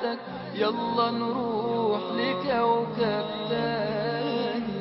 فاتك، يلا نروح لكوكب تاني.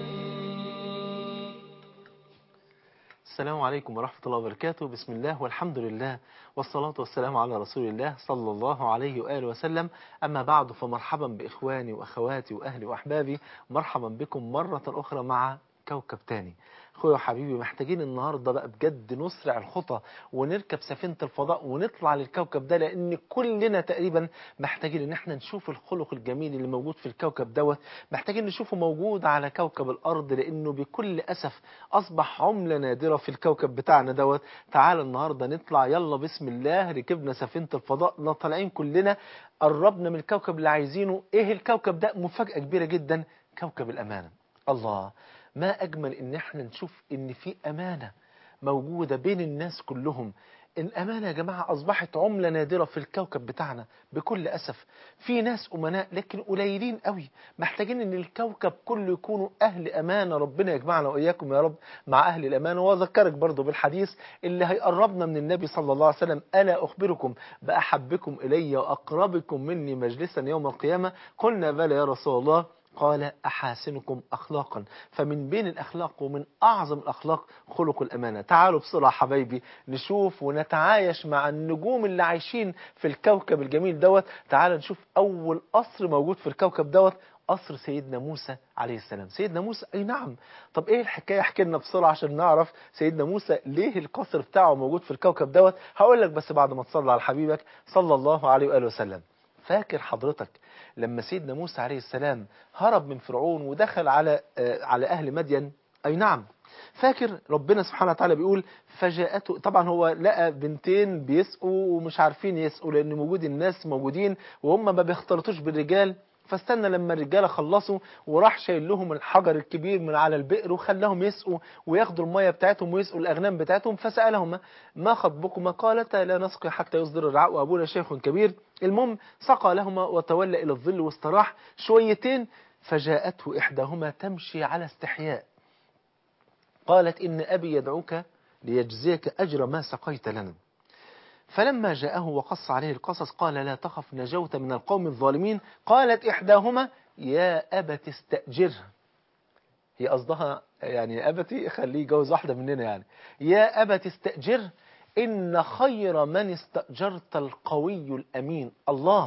السلام عليكم ورحمة الله وبركاته. بسم الله والحمد لله والصلاة والسلام على رسول الله صلى الله عليه وآله وسلم. أما بعد، فمرحبا بإخواني وأخواتي وأهلي وأحبابي، مرحبا بكم مرة أخرى مع كوكب تاني. أخويا وحبيبي، محتاجين النهاردة بقى بجد نسرع الخطى ونركب سفينة الفضاء ونطلع للكوكب ده، لأن كلنا تقريبا محتاجين إن احنا نشوف الخلق الجميل اللي موجود في الكوكب دوت، محتاجين نشوفه موجود على كوكب الأرض، لأنه بكل أسف أصبح عملة نادرة في الكوكب بتاعنا دوت. تعال النهاردة نطلع، يلا بسم الله، ركبنا سفينة الفضاء، طالعين كلنا، قربنا من الكوكب اللي عايزينه. إيه الكوكب ده؟ مفاجأة كبيرة جدا، كوكب الأمانة. الله، ما أجمل إن احنا نشوف إن في أمانة موجودة بين الناس كلهم. الأمانة يا جماعة أصبحت عملة نادرة في الكوكب بتاعنا بكل أسف. في ناس أمناء لكن قليلين قوي. محتاجين إن الكوكب كله يكونوا أهل أمانة. ربنا يجمعنا وإياكم يا رب مع أهل الأمانة. وأذكرك برضو بالحديث اللي هيقربنا من النبي صلى الله عليه وسلم: ألا أخبركم بأحبكم إلي وأقربكم مني مجلسا يوم القيامة؟ قلنا بلى يا رسول الله. قال: أحاسنكم أخلاقا. فمن بين الأخلاق ومن أعظم الأخلاق خلق الأمانة. تعالوا بسرعة حبايبي نشوف ونتعايش مع النجوم اللي عايشين في الكوكب الجميل دوت. تعالوا نشوف أول قصر موجود في الكوكب دوت، قصر سيدنا موسى عليه السلام. سيدنا موسى، أي نعم. طب إيه الحكاية؟ احكي لنا بسرعة عشان نعرف سيدنا موسى ليه القصر بتاعه موجود في الكوكب دوت. هقول لك بس بعد ما تصلي على حبيبك صلى الله عليه وآله وسلم. فاكر حضرتك لما سيدنا موسى عليه السلام هرب من فرعون ودخل على أهل مدين؟ أي نعم. فاكر ربنا سبحانه وتعالى بيقول: فجاءته. طبعا هو لقى بنتين بيسقوا ومش عارفين يسقوا لأن موجود الناس موجودين وهم ما بيختلطوش بالرجال. فاستنى لما الرجاله خلصوا وراح شايل لهم الحجر الكبير من على البئر وخلاهم يسقوا وياخدوا الميه بتاعتهم ويسقوا الاغنام بتاعتهم. فسالهما: ما خطبكما؟ قالتا: لا نسقي حتى يصدر الرعاء وابونا شيخ كبير. المهم سقى لهما وتولى الى الظل واستراح شويتين. فجاءته احداهما تمشي على استحياء، قالت: إن أبي يدعوك ليجزيك أجر ما سقيت لنا. فلما جاءه وقص عليه القصص قال: لا تخف، نجوت من القوم الظالمين. قالت إحداهما: يا أبت استأجره. هي قصدها يعني يا أبتي خليه يجوز واحدة مننا، يعني يا أبت استأجره إن خير من استأجرت القوي الأمين. الله.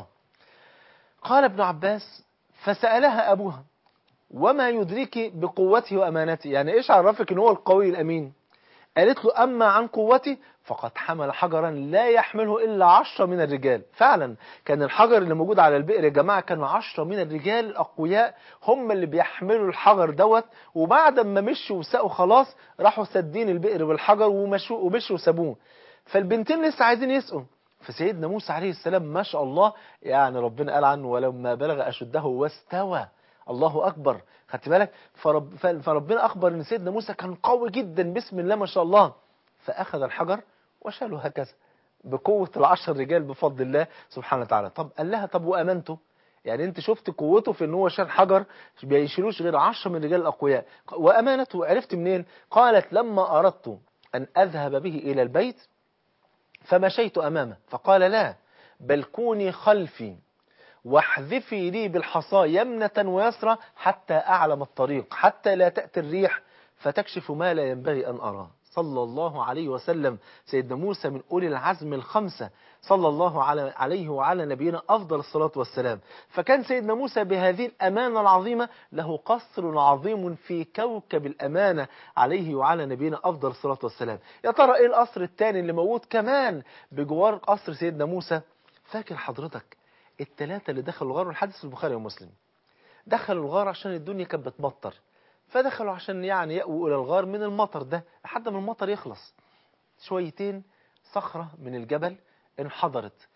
قال ابن عباس: فسألها أبوها: وما يدريك بقوته وأمانته؟ يعني إيش عرفك إن هو القوي الأمين؟ قالت له: أما عن قوتي فقد حمل حجرا لا يحمله إلا 10 من الرجال. فعلا كان الحجر اللي موجود على البئر يا جماعة كانوا 10 من الرجال الأقوياء هم اللي بيحملوا الحجر دوت. وبعد ما مشوا وسقوا خلاص راحوا سدين البئر بالحجر ومشوا وسابوه. فالبنتين لسه عايزين يسقوا. فسيدنا موسى عليه السلام ما شاء الله، يعني ربنا قال عنه: ولما بلغ أشده واستوى. الله أكبر. خدت بالك؟ فربنا أخبر إن سيدنا موسى كان قوي جدا، بسم الله ما شاء الله. فأخذ الحجر وشاله هكذا بقوة ال10 رجال بفضل الله سبحانه وتعالى. طب قال لها: طب وأمانته؟ يعني أنت شفت قوته في إن هو شال حجر بيشيلوش غير 10 من الرجال الأقوياء، وأمانته عرفت منين؟ قالت: لما أردت أن أذهب به إلى البيت فمشيت أمامه فقال: لا، بل كوني خلفي واحذفي لي بالحصى يمنة ويسرى حتى أعلم الطريق، حتى لا تأتي الريح فتكشف ما لا ينبغي أن أراه. صلى الله عليه وسلم. سيدنا موسى من أولي العزم الخمسة، صلى الله عليه وعلى نبينا أفضل الصلاة والسلام. فكان سيدنا موسى بهذه الأمانة العظيمة له قصر عظيم في كوكب الأمانة عليه وعلى نبينا أفضل الصلاة والسلام. يا ترى إيه القصر الثاني اللي موجود كمان بجوار قصر سيدنا موسى؟ فاكر حضرتك الثلاثة اللي دخلوا الغار؟ والحديث في البخاري ومسلم. دخلوا الغار عشان الدنيا كانت بتمطر، فدخلوا عشان يعني يأووا إلى الغار من المطر ده لحد ما المطر يخلص. شويتين صخرة من الجبل انحدرت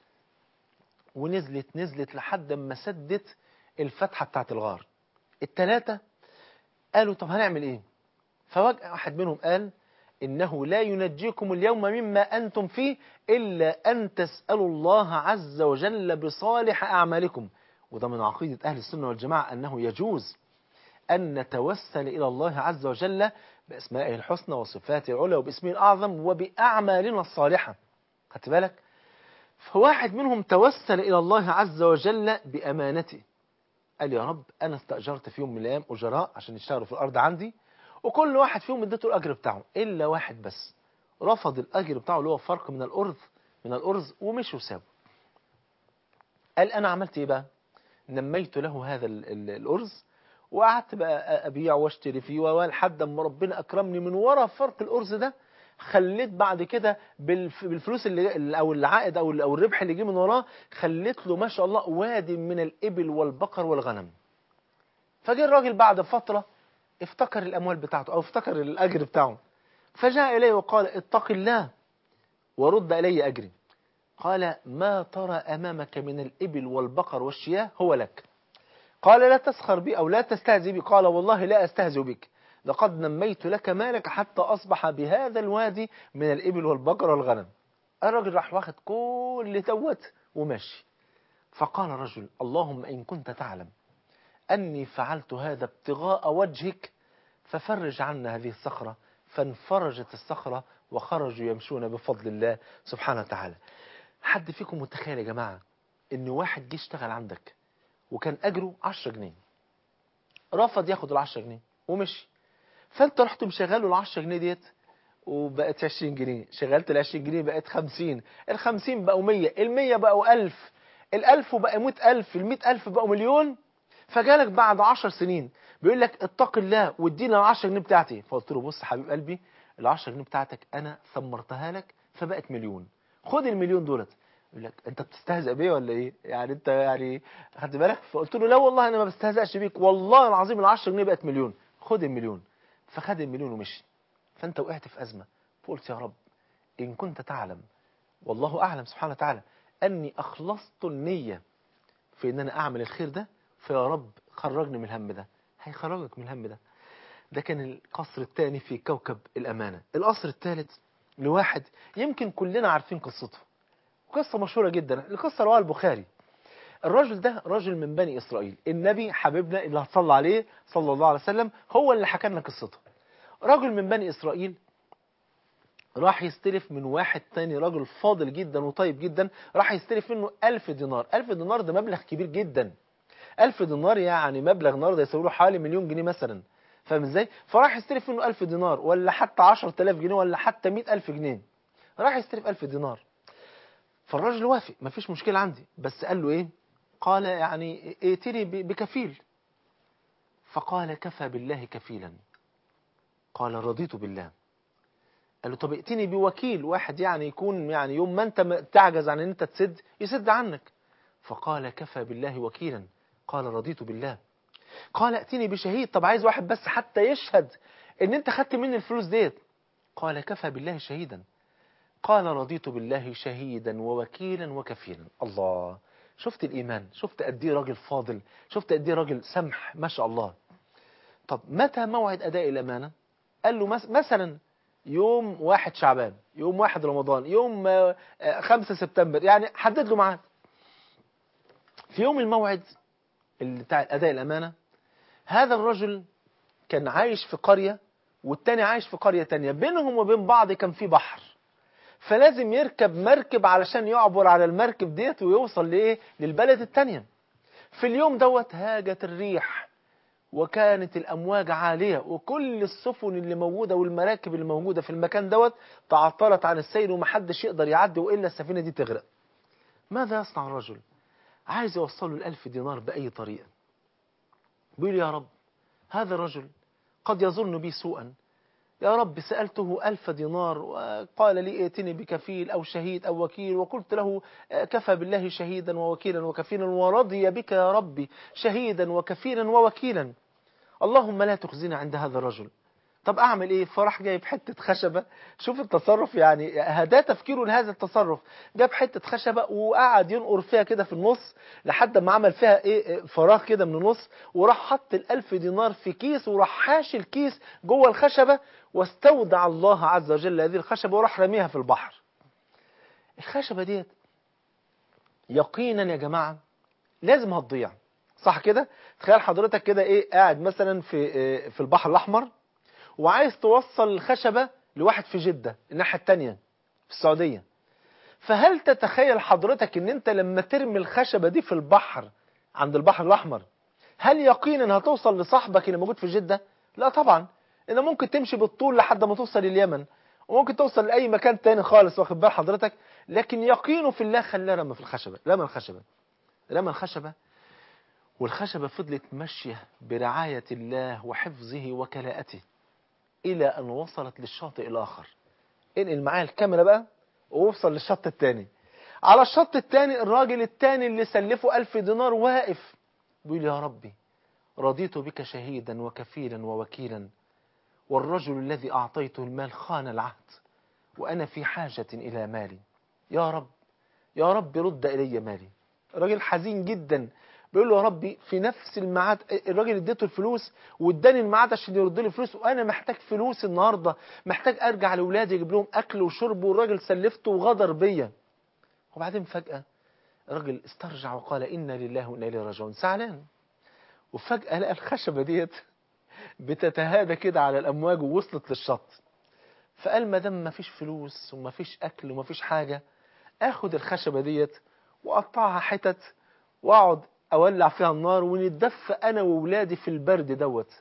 ونزلت لحد ما سدت الفتحة بتاعت الغار. الثلاثة قالوا: طب هنعمل ايه؟ فوجأة واحد منهم قال: إنه لا ينجيكم اليوم مما أنتم فيه إلا أن تسألوا الله عز وجل بصالح أعمالكم. وده من عقيدة أهل السنة والجماعة أنه يجوز أن نتوسل إلى الله عز وجل بأسمائه الحسنى وصفاته العلى وباسمه الأعظم وبأعمالنا الصالحة. خدت بالك؟ فواحد منهم توسل إلى الله عز وجل بأمانته، قال يا رب أنا استأجرت في يوم من الأيام أجراء عشان يشتغلوا في الأرض عندي، وكل واحد فيهم اديته الأجر بتاعه إلا واحد بس رفض الأجر بتاعه اللي هو فرق من الأرز ومشي وسابه. قال أنا عملت إيه بقى؟ نميت له هذا الأرز وقعدت بقى أبيع واشتري فيه ولحد ما ربنا أكرمني من ورا فرق الأرز ده، خليت بعد كده بالفلوس اللي أو العائد أو الربح اللي جه من وراه، خليت له ما شاء الله وادي من الإبل والبقر والغنم. فجاء الراجل بعد فترة افتكر الأموال بتاعته أو افتكر الأجر بتاعه، فجاء إليه وقال اتق الله ورد إلي أجري. قال ما ترى أمامك من الإبل والبقر والشياه هو لك. قال لا تسخر بي أو لا تستهزئ بي. قال والله لا أستهزئ بك، لقد نميت لك مالك حتى أصبح بهذا الوادي من الإبل والبقر والغنم. الرجل راح واخد كل دوت وماشي. فقال الرجل اللهم إن كنت تعلم أني فعلت هذا ابتغاء وجهك ففرج عنا هذه الصخرة. فانفرجت الصخرة وخرجوا يمشون بفضل الله سبحانه وتعالى. حد فيكم متخيل يا جماعة إن واحد جه اشتغل عندك وكان أجره 10 جنيه، رفض ياخد ال10 جنيه ومشي، فأنت رحت مشغله ال10 جنيه ديت وبقت 20 جنيه، شغلت ال20 جنيه بقت 50، ال50 بقوا 100، ال100 بقوا 1000، ال1000 بقى 100000، ال100000 بقوا مليون. فجالك بعد 10 سنين بيقول لك اتق الله وادينا ال10 جنيه بتاعتي. فقلت له بص حبيب قلبي، ال10 جنيه بتاعتك أنا ثمرتها لك فبقت مليون، خد المليون دولت. يقول لك انت بتستهزئ بيا ولا ايه؟ يعني انت يعني خدت بالك؟ فقلت له لا والله انا ما بستهزئش بيك، والله العظيم ال10 جنيه بقت مليون، خد المليون. فخد المليون ومشي. فانت وقعت في ازمه، فقلت يا رب ان كنت تعلم، والله اعلم سبحانه وتعالى، اني اخلصت النيه في ان انا اعمل الخير ده، فيا رب خرجني من الهم ده. هيخرجك من الهم ده. ده كان القصر الثاني في كوكب الامانه. القصر الثالث لواحد يمكن كلنا عارفين قصته، قصة مشهورة جدا، القصة رواه البخاري. الرجل ده رجل من بني إسرائيل، النبي حبيبنا اللي هتصلى عليه صلى الله عليه وسلم هو اللي حكى لنا قصته. رجل من بني إسرائيل راح يستلف من واحد تاني رجل فاضل جدا وطيب جدا، راح يستلف منه 1000 دينار. 1000 دينار ده مبلغ كبير جدا، 1000 دينار يعني مبلغ النهارده يساوي له حوالي مليون جنيه مثلا، فاهم ازاي؟ فراح يستلف منه 1000 دينار ولا حتى 10000 جنيه ولا حتى 100000 جنيه، راح يستلف 1000 دينار. فالراجل وافق، مفيش مشكلة عندي، بس قال له ايه؟ قال يعني ائتني بكفيل. فقال كفى بالله كفيلا. قال رضيت بالله. قال له طب ائتني بوكيل، واحد يعني يكون يعني يوم ما انت تعجز عن ان انت تسد يسد عنك. فقال كفى بالله وكيلا. قال رضيت بالله. قال ائتني بشهيد، طب عايز واحد بس حتى يشهد ان انت خدت مني الفلوس ديت. قال كفى بالله شهيدا. قال رضيت بالله شهيدا ووكيلا وكفيلا. الله، شفت الإيمان؟ شفت قد ايه راجل فاضل؟ شفت قد ايه راجل سمح ما شاء الله؟ طب متى موعد أداء الأمانة؟ قال له مثلا يوم 1 شعبان، يوم 1 رمضان، يوم 5 سبتمبر، يعني حدد له ميعاد. في يوم الموعد اللي بتاع أداء الأمانة، هذا الرجل كان عايش في قرية والتاني عايش في قرية تانية، بينهم وبين بعض كان في بحر، فلازم يركب مركب علشان يعبر على المركب ديت ويوصل لإيه؟ للبلد التانية. في اليوم دوت هاجت الريح وكانت الأمواج عالية، وكل السفن اللي موجودة والمراكب اللي موجودة في المكان دوت تعطلت عن السير ومحدش يقدر يعدي وإلا السفينة دي تغرق. ماذا يصنع الرجل؟ عايز يوصله 1000 دينار بأي طريقة. بيقول يا رب هذا الرجل قد يظن بي سوءا، يا رب سألته 1000 دينار وقال لي ائتني بكفيل أو شهيد أو وكيل، وقلت له كفى بالله شهيدا ووكيلا وكفيلا، ورضي بك يا ربي شهيدا وكفيلا ووكيلا، اللهم لا تخزنا عند هذا الرجل. طب أعمل إيه؟ فراح جايب حتة خشبة، شوف التصرف يعني، هذا تفكيره لهذا التصرف، جاب حتة خشبة وقعد ينقر فيها كده في النص لحد ما عمل فيها إيه فراغ كده من النص، وراح حط 1000 دينار في كيس وراح حاشي الكيس جوه الخشبة، واستودع الله عز وجل هذه الخشبة وراح رميها في البحر. الخشبة ديت يقينا يا جماعة لازم هتضيع، صح كده؟ تخيل حضرتك كده إيه قاعد مثلا في البحر الأحمر وعايز توصل الخشبة لواحد في جدة الناحية التانية في السعودية، فهل تتخيل حضرتك ان انت لما ترمي الخشبة دي في البحر عند البحر الأحمر هل يقينا هتوصل لصاحبك اللي موجود في جدة؟ لا طبعا. انت ممكن تمشي بالطول لحد ما توصل اليمن، وممكن توصل لأي مكان تاني خالص، واخد بال حضرتك؟ لكن يقينه في الله خلاه رمى في الخشبة، رمى الخشبة، والخشبة فضلت ماشية برعاية الله وحفظه وكلاءته إلى أن وصلت للشاطئ الآخر. انقل معايا الكاميرا بقى ووصل للشط التاني. على الشط التاني الراجل التاني اللي سلفه 1000 دينار واقف بيقول يا ربي رضيت بك شهيدا وكفيلا ووكيلا، والرجل الذي أعطيته المال خان العهد وأنا في حاجة إلى مالي، يا رب يا رب رد إلي مالي. راجل حزين جدا بيقول له يا ربي في نفس الميعاد الراجل اديته الفلوس واداني الميعاد عشان يرد لي فلوس، وانا محتاج فلوس النهارده، محتاج ارجع لاولادي اجيب لهم اكل وشرب، والراجل سلفته وغدر بيا. وبعدين فجأة الراجل استرجع وقال إنا لله وإنا إليه راجعون، زعلان. وفجأة لقى الخشبة ديت بتتهادى كده على الأمواج ووصلت للشط. فقال ما دام مفيش فلوس ومفيش أكل ومفيش حاجة، آخد الخشبة ديت وأقطعها حتت وأقعد أولع فيها النار ونتدفى أنا وولادي في البرد دوت.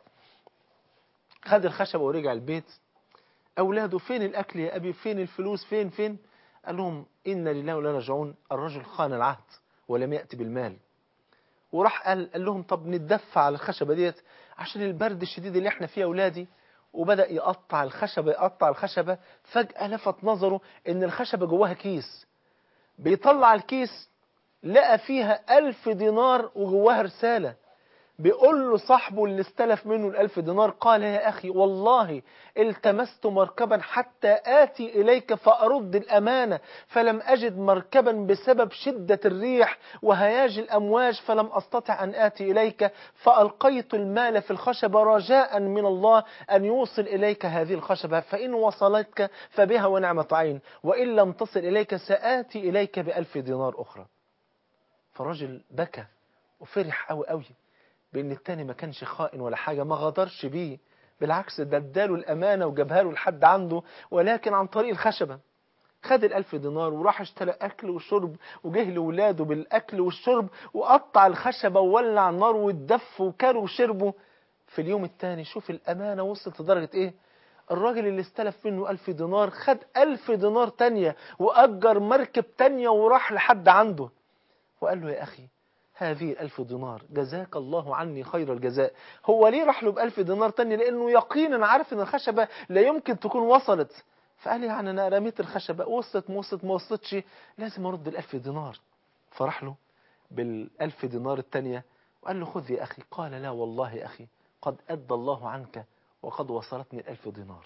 خد الخشبة ورجع البيت. أولاده فين الأكل يا أبي، فين الفلوس، فين؟ قال لهم إنا لله وإنا راجعون، الرجل خان العهد ولم يأتي بالمال. وراح قال لهم طب نتدفى على الخشبة ديت عشان البرد الشديد اللي احنا فيه أولادي. وبدأ يقطع الخشبة. فجأة لفت نظره إن الخشبة جواها كيس. بيطلع الكيس لقى فيها 1000 دينار وجواها رسالة. بيقول له صاحبه اللي استلف منه ال1000 دينار قال يا أخي والله التمست مركبا حتى آتي إليك فأرد الأمانة، فلم أجد مركبا بسبب شدة الريح وهياج الأمواج، فلم أستطع أن آتي إليك، فألقيت المال في الخشبة رجاء من الله أن يوصل إليك هذه الخشبة، فإن وصلتك فبها ونعمة عين، وإن لم تصل إليك سآتي إليك ب1000 دينار أخرى. فالرجل بكى وفرح قوي بأن التاني ما كانش خائن ولا حاجة، ما غدرش بيه، بالعكس ده اداله الأمانة وجابها له لحد عنده، ولكن عن طريق الخشبة. خد ال1000 دينار وراح اشترى أكل وشرب وجه لولاده بالأكل والشرب، وقطع الخشبة وولع النار واتدفوا وكلوا وشربوا. في اليوم التاني شوف الأمانة وصلت لدرجة إيه. الراجل اللي استلف منه 1000 دينار خد 1000 دينار تانية وأجر مركب تانية وراح لحد عنده وقال له يا أخي هذه 1000 دينار جزاك الله عني خير الجزاء. هو ليه راح له ب1000 دينار تاني؟ لأنه يقينا عارف أن الخشبة لا يمكن تكون وصلت. فقال يعني أنا رميت الخشبة، وصلت ما وصلتش، لازم أرد ال1000 دينار. فراح له بال1000 دينار التانية وقال له خذ يا أخي. قال لا والله يا أخي قد أدى الله عنك وقد وصلتني ال1000 دينار.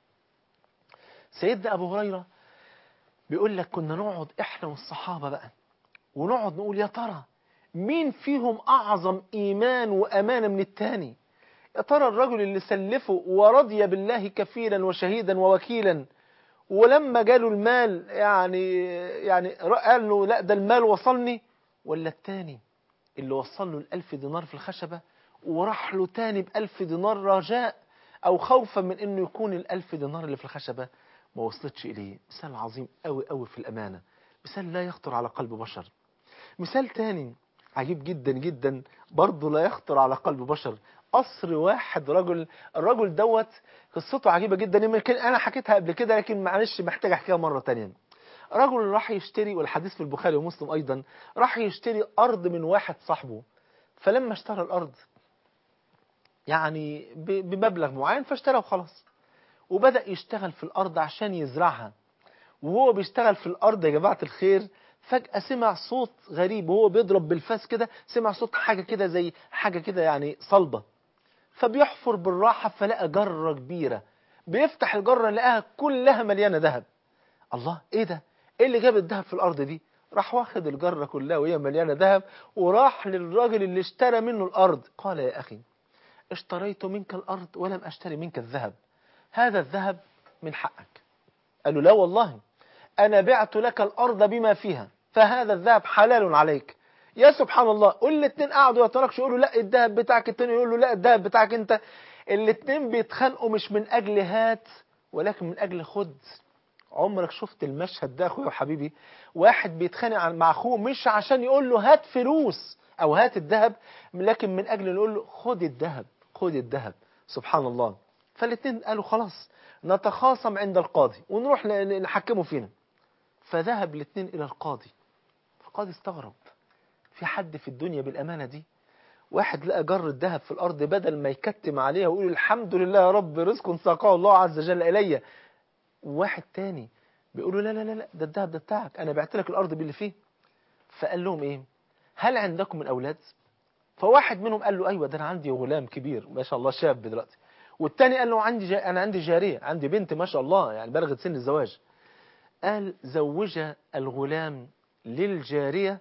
سيدنا أبو هريرة بيقول لك كنا نقعد إحنا والصحابة بقى ونقعد نقول يا ترى مين فيهم أعظم إيمان وأمانة من التاني؟ يا ترى الرجل اللي سلفه ورضي بالله كفيلا وشهيدا ووكيلا ولما جاله المال يعني قال له لا ده المال وصلني، ولا التاني اللي وصل له ال1000 دينار في الخشبة وراح له تاني ب1000 دينار رجاء أو خوفا من إنه يكون ال1000 دينار اللي في الخشبة ما وصلتش إليه. مثال عظيم قوي قوي في الأمانة، مثال لا يخطر على قلب بشر. مثال تاني عجيب جدا جدا برضه لا يخطر على قلب بشر. قصر واحد الرجل دوت قصته عجيبة جدا، يمكن أنا حكيتها قبل كده لكن معلش محتاج أحكيها مرة تانية. رجل راح يشتري، والحديث في البخاري ومسلم أيضا، راح يشتري أرض من واحد صاحبه. فلما اشترى الأرض يعني بمبلغ معين فاشترى وخلاص، وبدأ يشتغل في الأرض عشان يزرعها. وهو بيشتغل في الأرض يا جماعة الخير فجأة سمع صوت غريب وهو بيضرب بالفاس كده، سمع صوت حاجة كده زي حاجة كده يعني صلبة. فبيحفر بالراحة فلقى جرة كبيرة، بيفتح الجرة لقاها كلها مليانة ذهب. الله ايه ده؟ ايه اللي جاب الذهب في الأرض دي؟ راح واخد الجرة كلها وهي مليانة ذهب وراح للراجل اللي اشترى منه الأرض. قال يا أخي اشتريت منك الأرض ولم أشتري منك الذهب، هذا الذهب من حقك. قال له لا والله أنا بعت لك الأرض بما فيها فهذا الذهب حلال عليك. يا سبحان الله، الاثنين قعدوا يتناقشوا يقولوا لا الذهب بتاعك، التاني يقول له لا الذهب بتاعك انت. الاثنين بيتخانقوا مش من أجل هات ولكن من أجل خد. عمرك شفت المشهد ده اخويا وحبيبي؟ واحد بيتخانق مع اخوه مش عشان يقول له هات فلوس او هات الذهب، لكن من اجل يقول له خد الذهب، خد الذهب. سبحان الله. فالاثنين قالوا خلاص نتخاصم عند القاضي ونروح نحكمه فينا. فذهب الاثنين الى القاضي. القاضي استغرب، في حد في الدنيا بالامانه دي؟ واحد لقى جر الذهب في الارض، بدل ما يكتم عليها ويقول الحمد لله يا رب رزق ساقه الله عز وجل الي، واحد تاني بيقول له لا لا لا لا، ده الذهب ده بتاعك، انا بعت لك الارض باللي فيه. فقال لهم ايه؟ هل عندكم من اولاد؟ فواحد منهم قال له ايوه، ده انا عندي غلام كبير ما شاء الله شاب دلوقتي. والتاني قال له انا عندي جاريه، عندي بنت ما شاء الله يعني بلغت سن الزواج. قال زوج الغلام للجاريه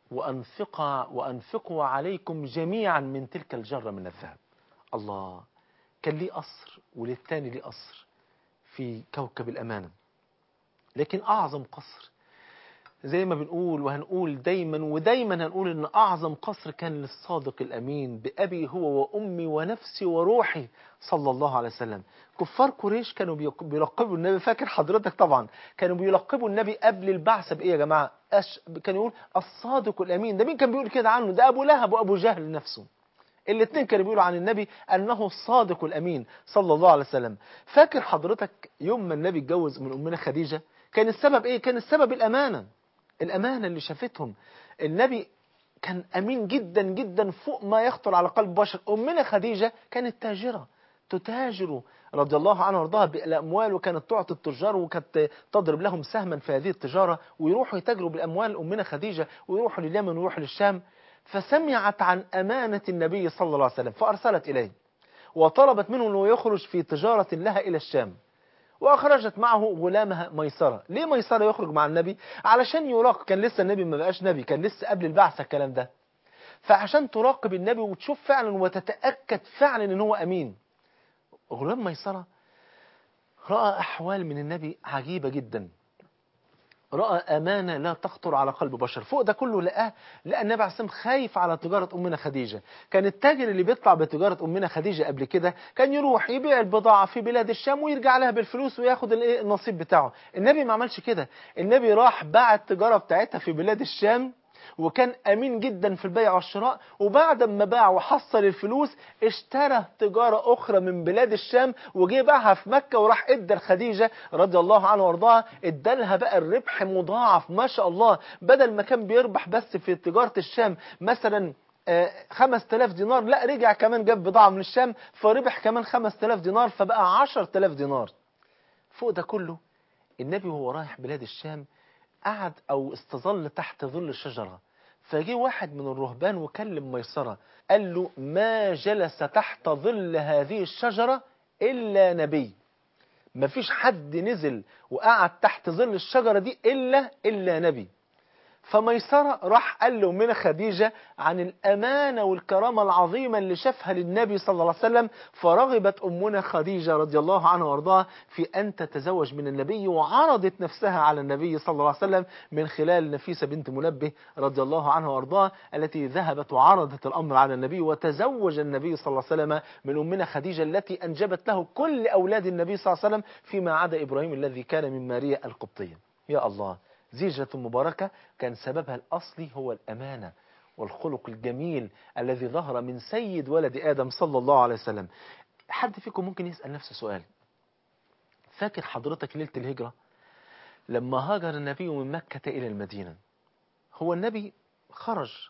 وأنفقوا عليكم جميعا من تلك الجرة من الذهب. الله، كان ليه قصر وللتاني ليه قصر في كوكب الأمانة. لكن أعظم قصر زي ما بنقول وهنقول دايما ودايما هنقول إن أعظم قصر كان للصادق الأمين بأبي هو وأمي ونفسي وروحي صلى الله عليه وسلم. كفار قريش كانوا بيلقبوا النبي، فاكر حضرتك طبعا، كانوا بيلقبوا النبي قبل البعثة بإيه يا جماعة؟ كان يقول الصادق الأمين. ده مين كان بيقول كده عنه؟ ده أبو لهب وأبو جهل نفسه. الاثنين كانوا بيقولوا عن النبي أنه الصادق الأمين صلى الله عليه وسلم. فاكر حضرتك يوم ما النبي اتجوز من أمنا خديجة كان السبب إيه؟ كان السبب الأمانة. الأمانة اللي شافتهم. النبي كان أمين جدا جدا فوق ما يخطر على قلب بشر. أمنا خديجة كانت تاجرة تتاجر رضي الله عنها وارضاها بالأموال، وكانت تعطي التجار وكانت تضرب لهم سهما في هذه التجارة، ويروحوا يتاجروا بالأموال أمنا خديجة ويروحوا لليمن ويروحوا للشام. فسمعت عن أمانة النبي صلى الله عليه وسلم فأرسلت إليه وطلبت منه أنه يخرج في تجارة لها إلى الشام، وأخرجت معه غلامها ميسرة. ليه ميسرة يخرج مع النبي؟ علشان يراقب، كان لسه النبي ما بقاش نبي، كان لسه قبل البعثة الكلام ده، فعشان تراقب النبي وتشوف فعلا وتتأكد فعلا ان هو أمين. غلام ميسرة رأى أحوال من النبي عجيبة جدا، رأى أمانة لا تخطر على قلب بشر. فوق ده كله لقى النبي عليه الصلاة والسلام خايف على تجارة أمنا خديجة. كان التاجر اللي بيطلع بتجارة أمنا خديجة قبل كده كان يروح يبيع البضاعة في بلاد الشام ويرجع لها بالفلوس وياخد النصيب بتاعه. النبي ما عملش كده، النبي راح باع التجارة بتاعتها في بلاد الشام، وكان أمين جدا في البيع والشراء، وبعد ما باع وحصل الفلوس اشترى تجارة أخرى من بلاد الشام وجي باعها في مكة، وراح ادى لخديجة رضي الله عنها وارضاها، ادالها بقى الربح مضاعف ما شاء الله. بدل ما كان بيربح بس في تجارة الشام مثلا 5000 دينار، لا رجع كمان جاب بضاعة من الشام فربح كمان 5000 دينار فبقى 10000 دينار. فوق ده كله النبي وهو رايح بلاد الشام قعد أو استظل تحت ظل الشجرة، فجي واحد من الرهبان وكلم ميسرة قال له ما جلس تحت ظل هذه الشجرة إلا نبي، مفيش حد نزل وقعد تحت ظل الشجرة دي إلا نبي. فميسرة راح قال له من خديجة عن الأمانة والكرامة العظيمة اللي شافها للنبي صلى الله عليه وسلم، فرغبت أمنا خديجة رضي الله عنها وارضاها في أن تتزوج من النبي، وعرضت نفسها على النبي صلى الله عليه وسلم من خلال نفيسة بنت منبه رضي الله عنها وارضاها، التي ذهبت وعرضت الأمر على النبي، وتزوج النبي صلى الله عليه وسلم من أمنا خديجة التي أنجبت له كل أولاد النبي صلى الله عليه وسلم فيما عدا إبراهيم الذي كان من ماريا القبطية. يا الله، زيجة مباركة كان سببها الأصلي هو الأمانة والخلق الجميل الذي ظهر من سيد ولد آدم صلى الله عليه وسلم. حد فيكم ممكن يسأل نفسه سؤال، فاكر حضرتك ليلة الهجرة لما هاجر النبي من مكة إلى المدينة؟ هو النبي خرج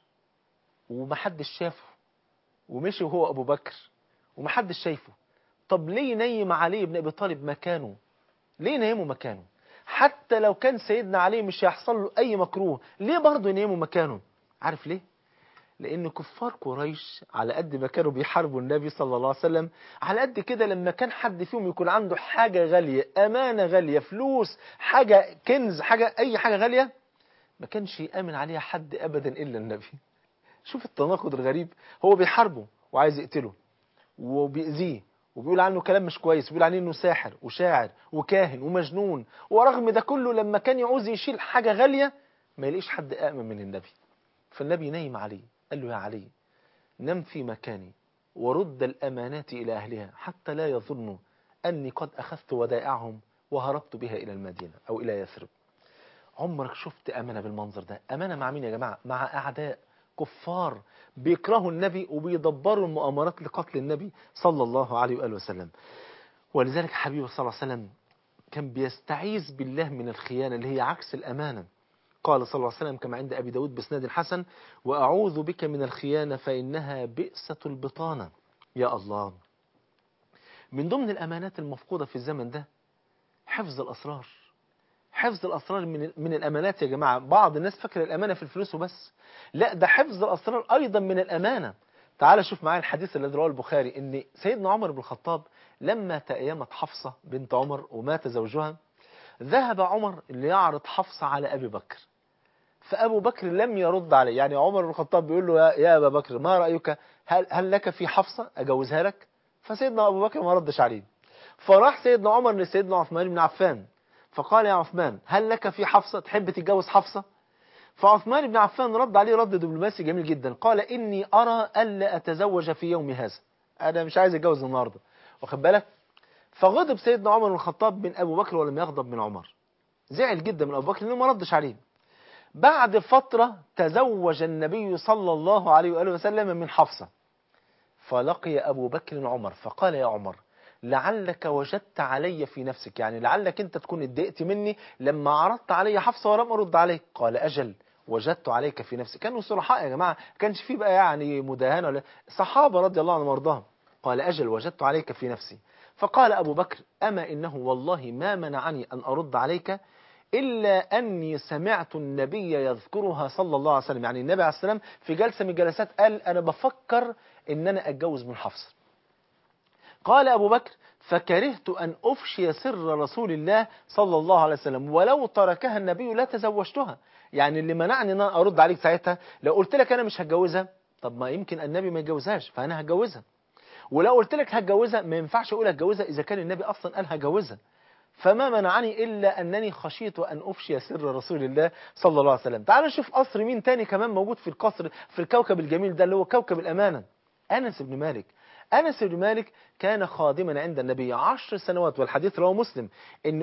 ومحدش شافه ومشي وهو أبو بكر ومحدش شايفه، طب ليه نيم علي بن أبي طالب مكانه؟ ليه نيمه مكانه؟ حتى لو كان سيدنا علي مش هيحصل له أي مكروه، ليه برضه ينيمه مكانه؟ عارف ليه؟ لأن كفار قريش على قد ما كانوا بيحاربوا النبي صلى الله عليه وسلم، على قد كده لما كان حد فيهم يكون عنده حاجة غالية، أمانة غالية، فلوس، حاجة كنز، حاجة أي حاجة غالية، ما كانش يأمن عليها حد أبدا إلا النبي. شوف التناقض الغريب، هو بيحاربه وعايز يقتله وبيأذيه وبيقول عنه كلام مش كويس، بيقول عنه انه ساحر وشاعر وكاهن ومجنون، ورغم ده كله لما كان يعوز يشيل حاجة غالية ما يلاقيش حد آمن من النبي. فالنبي نايم عليه قال له يا علي نم في مكاني ورد الأمانات إلى أهلها حتى لا يظنوا أني قد أخذت ودائعهم وهربت بها إلى المدينة أو إلى يثرب. عمرك شفت أمانة بالمنظر ده؟ أمانة مع مين يا جماعة؟ مع أعداء كفار بيكرهوا النبي وبيدبروا المؤامرات لقتل النبي صلى الله عليه وآله وسلم. ولذلك حبيبه صلى الله عليه وسلم كان بيستعيذ بالله من الخيانة اللي هي عكس الأمانة. قال صلى الله عليه وسلم كما عند أبي داود بسناد حسن: وأعوذ بك من الخيانة فإنها بئسة البطانة. يا الله، من ضمن الأمانات المفقودة في الزمن ده حفظ الأسرار. حفظ الأسرار من الأمانات يا جماعة. بعض الناس فاكر الأمانة في الفلوس وبس، لا، ده حفظ الأسرار أيضا من الأمانة. تعال شوف معايا الحديث الذي رواه البخاري إن سيدنا عمر بن الخطاب لما تأيمت حفصة بنت عمر ومات زوجها، ذهب عمر ليعرض حفصة على أبي بكر، فأبو بكر لم يرد عليه. يعني عمر بن الخطاب بيقول له يا أبا بكر ما رأيك، هل لك في حفصة أجوزها لك؟ فسيدنا أبو بكر ما ردش عليه. فراح سيدنا عمر لسيدنا عثمان بن عفان فقال: يا عثمان هل لك في حفصة، تحب تتجوز حفصة؟ فعثمان بن عفان رد عليه رد دبلوماسي جميل جدا، قال: إني أرى ألا أتزوج في يوم هذا، أنا مش عايز أتجوز النهاردة، واخد بالك؟ فغضب سيدنا عمر بن الخطاب من أبو بكر ولم يغضب من عمر، زعل جدا من أبو بكر لأنه ما ردش عليه. بعد فترة تزوج النبي صلى الله عليه وآله وسلم من حفصة، فلقي أبو بكر عمر فقال: يا عمر لعلك وجدت علي في نفسك، يعني لعلك أنت تكون اتضايقت مني لما عرضت علي حفصة ولم أرد عليك. قال: أجل وجدت عليك في نفسي. كانوا صرحاء يا جماعة، ما كانش فيه بقى يعني مداهنة ولا صحابة رضي الله عنهم وارضاهم. قال: أجل وجدت عليك في نفسي. فقال أبو بكر: أما إنه والله ما منعني أن أرد عليك إلا أني سمعت النبي يذكرها صلى الله عليه وسلم، يعني النبي عليه السلام في جلسة من الجلسات قال: أنا بفكر إن أنا أتجوز من حفصة. قال أبو بكر: فكرهت أن أفشي سر رسول الله صلى الله عليه وسلم، ولو تركها النبي لا تزوجتها. يعني اللي منعني أن أنا أرد عليك ساعتها، لو قلت لك أنا مش هتجوزها، طب ما يمكن النبي ما يتجوزهاش فأنا هتجوزها، ولو قلت لك هتجوزها ما ينفعش أقول هتجوزها إذا كان النبي أصلا قال هتجوزها. فما منعني إلا أنني خشيت أن أفشي سر رسول الله صلى الله عليه وسلم. تعالوا نشوف قصر مين تاني كمان موجود في القصر في الكوكب الجميل ده اللي هو كوكب الأمانة. أنس بن مالك. أنس بن مالك كان خادما عند النبي 10 سنوات، والحديث رواه مسلم إن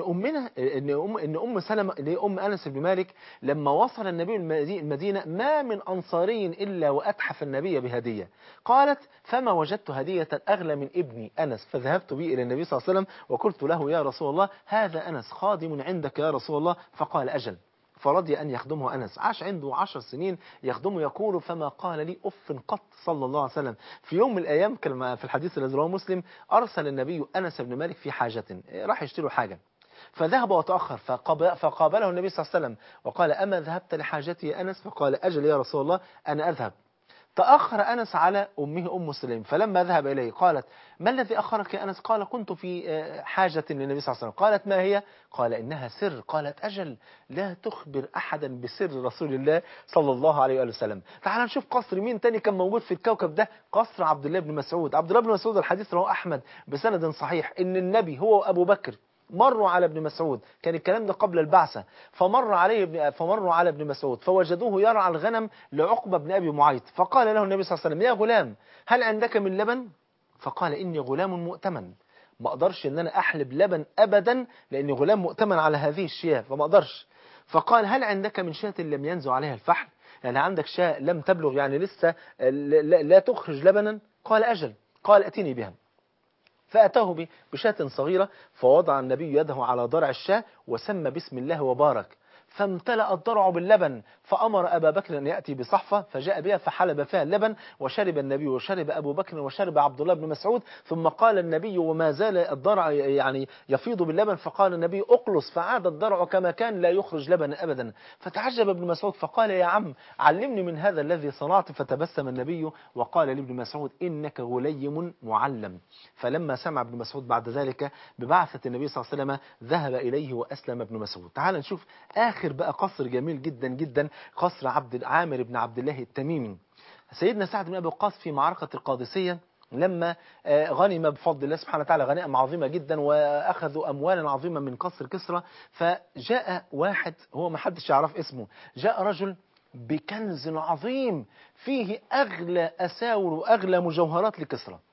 أم سلمة اللي هي أم أنس بن مالك لما وصل النبي المدينة ما من أنصاري إلا وأتحف النبي بهدية. قالت: فما وجدت هدية أغلى من ابني أنس، فذهبت به إلى النبي صلى الله عليه وسلم وقلت له: يا رسول الله هذا أنس خادم عندك يا رسول الله. فقال: أجل. فرضي أن يخدمه أنس. عاش عنده 10 سنين يخدمه، يقول: فما قال لي أف قط صلى الله عليه وسلم. في يوم من الأيام كما في الحديث الذي رواه مسلم أرسل النبي أنس بن مالك في حاجة، راح يشتري حاجة، فذهب وتأخر فقابله النبي صلى الله عليه وسلم وقال: أما ذهبت لحاجتي يا أنس؟ فقال: أجل يا رسول الله أنا أذهب. تأخر أنس على أمه أم سليم، فلما ذهب إليه قالت: ما الذي أخرك يا أنس؟ قال: كنت في حاجة للنبي صلى الله عليه وسلم. قالت: ما هي؟ قال: إنها سر. قالت: أجل لا تخبر أحدا بسر رسول الله صلى الله عليه وآله وسلم. تعال نشوف قصر مين تاني كان موجود في الكوكب ده، قصر عبد الله بن مسعود. عبد الله بن مسعود الحديث رواه أحمد بسند صحيح إن النبي هو وأبو بكر مروا على ابن مسعود، كان الكلام ده قبل البعثة، فمروا على ابن مسعود فوجدوه يرعى الغنم لعقبة بن أبي معيط، فقال له النبي صلى الله عليه وسلم: يا غلام هل عندك من لبن؟ فقال: إني غلام مؤتمن، ما أقدرش إن أنا أحلب لبن أبدا لأني غلام مؤتمن على هذه الشياه فما أقدرش. فقال: هل عندك من شاة لم ينزو عليها الفحل؟ يعني عندك شاة لم تبلغ، يعني لسه لا تخرج لبنا؟ قال: أجل. قال: أتيني بها. فأتاه بشاة صغيرة، فوضع النبي يده على ضرع الشاة وسمى بسم الله وبارك، فامتلأ الضرع باللبن، فأمر أبا بكر أن يأتي بصحفة فجاء بها فحلب فيها اللبن، وشرب النبي وشرب أبو بكر وشرب عبد الله بن مسعود. ثم قال النبي وما زال الضرع يعني يفيض باللبن، فقال النبي: أقلص، فعاد الضرع كما كان لا يخرج لبن أبدا. فتعجب ابن مسعود فقال: يا عم علمني من هذا الذي صنعت. فتبسم النبي وقال لابن مسعود: إنك غليم معلم. فلما سمع ابن مسعود بعد ذلك ببعثة النبي صلى الله عليه وسلم ذهب إليه وأسلم ابن مسعود. تعال نشوف آخر بقى قصر جميل جدا جدا، قصر عامر بن عبد الله التميمي. سيدنا سعد بن أبي وقاص في معركة القادسية لما غنم بفضل الله سبحانه وتعالى غنائم عظيمة جدا وأخذوا أموالا عظيمة من قصر كسرى، فجاء واحد هو ما حدش يعرف اسمه، جاء رجل بكنز عظيم فيه أغلى أساور وأغلى مجوهرات لكسرى،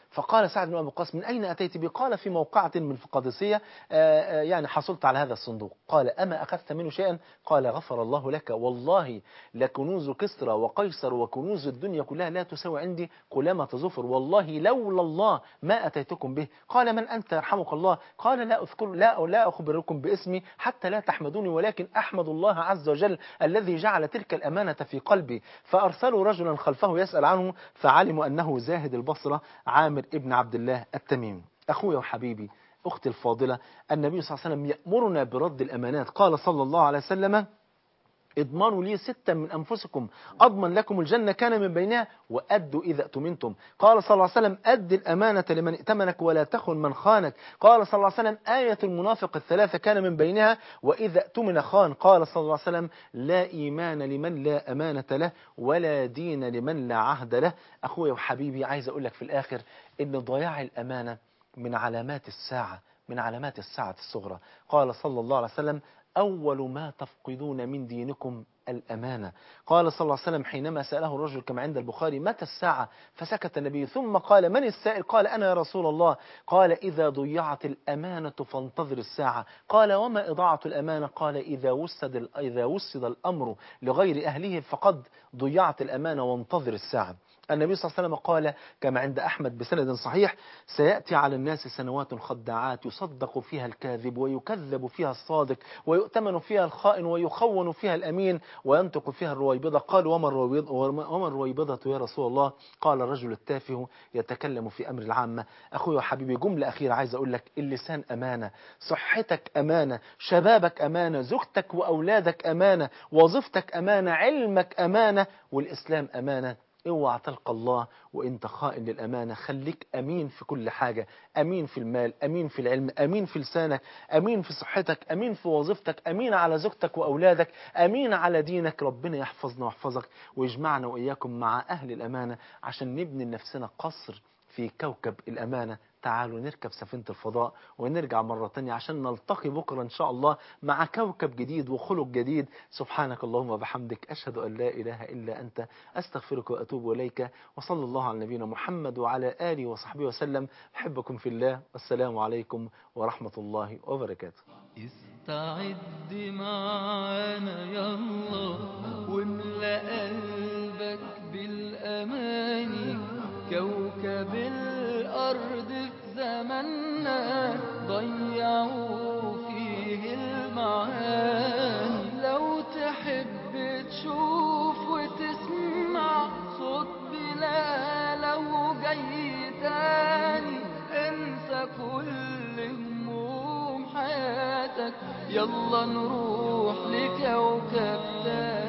فقال سعد بن أبي وقاص: من أين أتيت بي؟ قال: في موقعة من القادسية، يعني حصلت على هذا الصندوق. قال: أما أخذت منه شيئا؟ قال: غفر الله لك، والله لكنوز كسرى وقيصر وكنوز الدنيا كلها لا تساوي عندي قلامة ظفر، والله لولا الله ما أتيتكم به. قال: من أنت يرحمك الله؟ قال: لا أخبركم باسمي حتى لا تحمدوني، ولكن أحمد الله عز وجل الذي جعل تلك الأمانة في قلبي. فأرسلوا رجلا خلفه يسأل عنه، فعلموا أنه زاهد البصرة عامر ابن عبد الله التميمي. أخويا وحبيبي، أختي الفاضلة، النبي صلى الله عليه وسلم يأمرنا برد الأمانات. قال صلى الله عليه وسلم: اضمنوا لي 6 من أنفسكم أضمن لكم الجنة، كان من بينها: وأدوا إذا أتمنتم. قال صلى الله عليه وسلم: أد الأمانة لمن ائتمنك ولا تخن من خانك. قال صلى الله عليه وسلم: آية المنافق الثلاثة، كان من بينها: وإذا أتمن خان. قال صلى الله عليه وسلم: لا إيمان لمن لا أمانة له، ولا دين لمن لا عهد له. أخويا وحبيبي، عايز أقول لك في الآخر إن ضياع الأمانة من علامات الساعة، من علامات الساعة الصغرى. قال صلى الله عليه وسلم: أول ما تفقدون من دينكم الأمانة. قال صلى الله عليه وسلم حينما سأله الرجل كما عند البخاري: متى الساعة؟ فسكت النبي، ثم قال: من السائل؟ قال: أنا يا رسول الله. قال: إذا ضيعت الأمانة فانتظر الساعة. قال: وما إضاعة الأمانة؟ قال: إذا وسد الأمر لغير أهله فقد ضيعت الأمانة وانتظر الساعة. النبي صلى الله عليه وسلم قال كما عند أحمد بسند صحيح: سيأتي على الناس سنوات خداعات، يصدق فيها الكاذب ويكذب فيها الصادق، ويؤتمن فيها الخائن ويخون فيها الأمين، وينطق فيها الرويبضة. قال: وما الرويبضة يا رسول الله؟ قال: الرجل التافه يتكلم في أمر العامة. أخوي وحبيبي، جملة أخيرة عايز أقول لك: اللسان أمانة، صحتك أمانة، شبابك أمانة، زوجتك وأولادك أمانة، وظيفتك أمانة، علمك أمانة، والإسلام أمانة. اوعى تلقى الله وانت خائن للأمانة. خليك أمين في كل حاجة، أمين في المال، أمين في العلم، أمين في لسانك، أمين في صحتك، أمين في وظيفتك، أمين على زوجتك وأولادك، أمين على دينك. ربنا يحفظنا ويحفظك ويجمعنا وإياكم مع أهل الأمانة عشان نبني لنفسنا قصر في كوكب الأمانة. تعالوا نركب سفينة الفضاء ونرجع مرة تانية عشان نلتقي بكرة إن شاء الله مع كوكب جديد وخلق جديد. سبحانك اللهم وبحمدك، أشهد أن لا إله إلا أنت، أستغفرك وأتوب إليك. وصلى الله على نبينا محمد وعلى آله وصحبه وسلم. أحبكم في الله، والسلام عليكم ورحمة الله وبركاته. استعد معانا يلا، واملأ قلبك بالأماني. كوكب الأرض في زماننا ضيعوا فيه المعاني. لو تحب تشوف وتسمع صوت بلاله جاي تاني، انسى كل هموم حياتك، يلا نروح لكوكب تاني.